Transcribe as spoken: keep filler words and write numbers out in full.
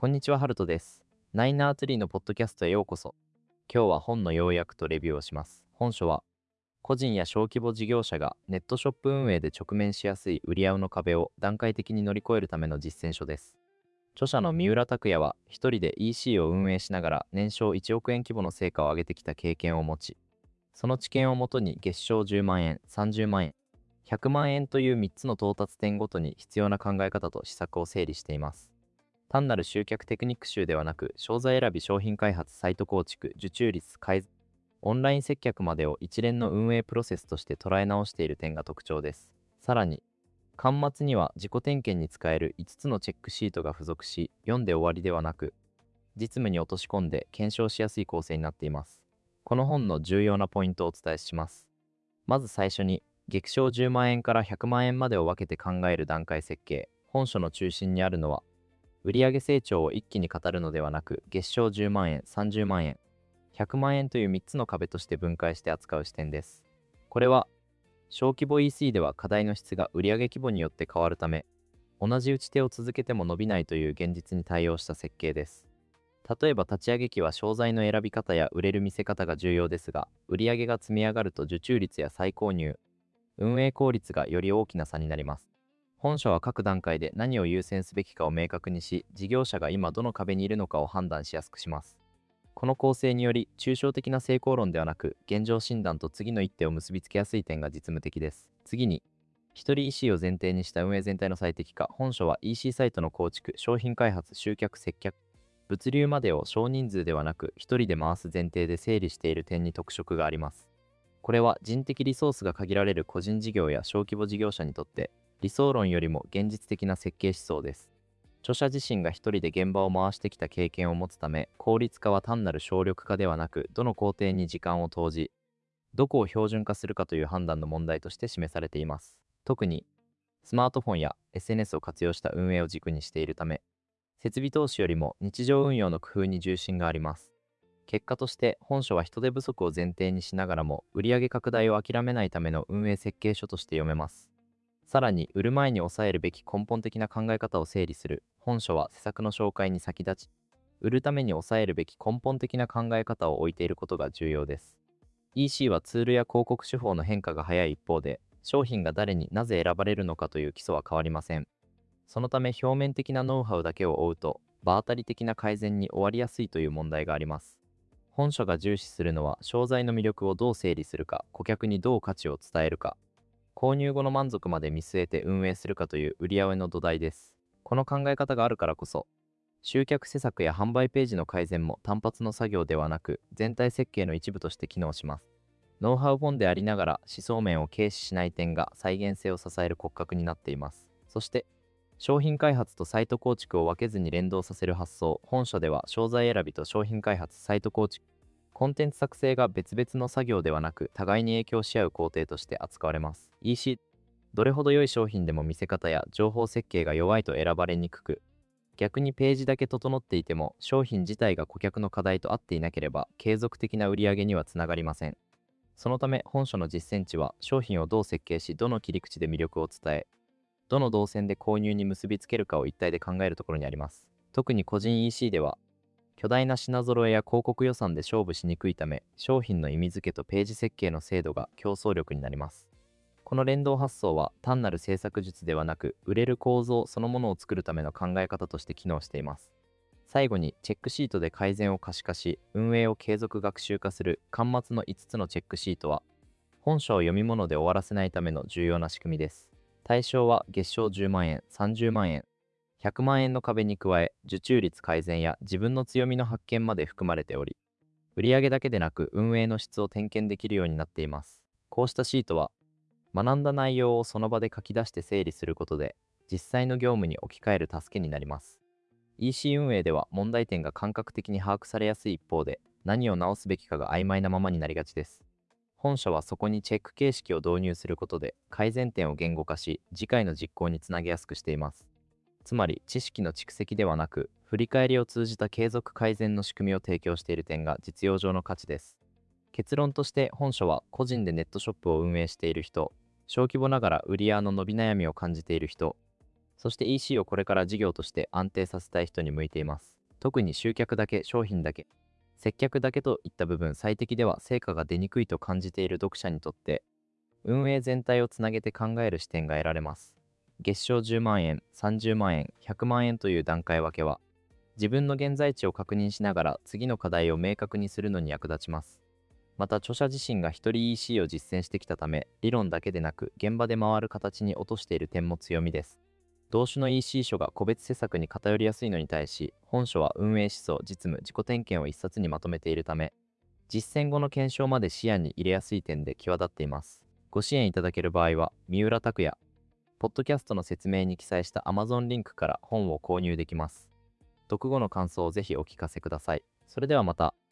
こんにちは、ハルトです。ナイナーツリーのポッドキャストへようこそ。今日は本の要約とレビューをします。本書は、個人や小規模事業者がネットショップ運営で直面しやすい売り合いの壁を段階的に乗り越えるための実践書です。著者の三浦拓也は、一人で イーシー を運営しながら年商いちおくえん規模の成果を上げてきた経験を持ち、その知見をもとに月賞じゅうまんえん、さんじゅうまんえん、ひゃくまんえんというみっつの到達点ごとに必要な考え方と施策を整理しています。単なる集客テクニック集ではなく、商材選び、商品開発、サイト構築、受注率改善、オンライン接客までを一連の運営プロセスとして捉え直している点が特徴です。さらに、端末には自己点検に使えるいつつのチェックシートが付属し、読んで終わりではなく、実務に落とし込んで検証しやすい構成になっています。この本の重要なポイントをお伝えします。まず最初に、月賞じゅうまんえんからひゃくまんえんまでを分けて考える段階設計。本書の中心にあるのは、売上成長を一気に語るのではなく、月賞じゅうまんえん、さんじゅうまんえん、ひゃくまんえんというみっつの壁として分解して扱う視点です。これは、小規模 イーシー では課題の質が売上規模によって変わるため、同じ打ち手を続けても伸びないという現実に対応した設計です。例えば立ち上げ期は商材の選び方や売れる見せ方が重要ですが、売上が積み上がると受注率や再購入、運営効率がより大きな差になります。本書は各段階で何を優先すべきかを明確にし、事業者が今どの壁にいるのかを判断しやすくします。この構成により、抽象的な成功論ではなく、現状診断と次の一手を結びつけやすい点が実務的です。次に、一人 イーシー を前提にした運営全体の最適化。本書は イーシー サイトの構築、商品開発、集客、接客、物流までを少人数ではなく、一人で回す前提で整理している点に特色があります。これは人的リソースが限られる個人事業や小規模事業者にとって、理想論よりも現実的な設計思想です。著者自身が一人で現場を回してきた経験を持つため、効率化は単なる省力化ではなく、どの工程に時間を投じ、どこを標準化するかという判断の問題として示されています。特に、スマートフォンや エスエヌエス を活用した運営を軸にしているため、設備投資よりも日常運用の工夫に重心があります。結果として、本書は人手不足を前提にしながらも、売上拡大を諦めないための運営設計書として読めます。さらに、売る前に抑えるべき根本的な考え方を整理する。本書は施策の紹介に先立ち、売るために抑えるべき根本的な考え方を置いていることが重要です。イーシー はツールや広告手法の変化が早い一方で、商品が誰になぜ選ばれるのかという基礎は変わりません。そのため表面的なノウハウだけを追うと、場当たり的な改善に終わりやすいという問題があります。本書が重視するのは、商材の魅力をどう整理するか、顧客にどう価値を伝えるか、購入後の満足まで見据えて運営するかという売り上げの土台です。この考え方があるからこそ、集客施策や販売ページの改善も単発の作業ではなく、全体設計の一部として機能します。ノウハウ本でありながら思想面を軽視しない点が再現性を支える骨格になっています。そして、商品開発とサイト構築を分けずに連動させる発想。本書では商材選びと商品開発、サイト構築、コンテンツ作成が別々の作業ではなく、互いに影響し合う工程として扱われます。イーシー、どれほど良い商品でも見せ方や情報設計が弱いと選ばれにくく、逆にページだけ整っていても商品自体が顧客の課題と合っていなければ継続的な売り上げにはつながりません。そのため本書の実践値は、商品をどう設計し、どの切り口で魅力を伝え、どの動線で購入に結びつけるかを一体で考えるところにあります。特に個人 イーシー では、巨大な品揃えや広告予算で勝負しにくいため、商品の意味付けとページ設計の精度が競争力になります。この連動発想は単なる制作術ではなく、売れる構造そのものを作るための考え方として機能しています。最後に、チェックシートで改善を可視化し、運営を継続学習化する端末のいつつのチェックシートは、本書を読み物で終わらせないための重要な仕組みです。対象は月賞じゅうまんえん、さんじゅうまんえん、ひゃくまんえんの壁に加え、受注率改善や自分の強みの発見まで含まれており、売上だけでなく運営の質を点検できるようになっています。こうしたシートは、学んだ内容をその場で書き出して整理することで、実際の業務に置き換える助けになります。イーシー 運営では問題点が感覚的に把握されやすい一方で、何を直すべきかが曖昧なままになりがちです。本書はそこにチェック形式を導入することで、改善点を言語化し、次回の実行につなげやすくしています。つまり、知識の蓄積ではなく、振り返りを通じた継続改善の仕組みを提供している点が実用上の価値です。結論として、本書は個人でネットショップを運営している人、小規模ながら売り上げの伸び悩みを感じている人、 そして イーシー をこれから事業として安定させたい人に向いています。特に集客だけ、商品だけ、接客だけといった部分、最適では成果が出にくいと感じている読者にとって、運営全体をつなげて考える視点が得られます。月賞じゅうまんえん、さんじゅうまんえん、ひゃくまんえんという段階分けは、自分の現在地を確認しながら次の課題を明確にするのに役立ちます。また著者自身が一人 イーシー を実践してきたため、理論だけでなく現場で回る形に落としている点も強みです。同種の イーシー 書が個別施策に偏りやすいのに対し、本書は運営思想、実務、自己点検を一冊にまとめているため、実践後の検証まで視野に入れやすい点で際立っています。ご支援いただける場合は、三浦拓也、ポッドキャストの説明に記載した Amazon リンクから本を購入できます。読後の感想をぜひお聞かせください。それではまた。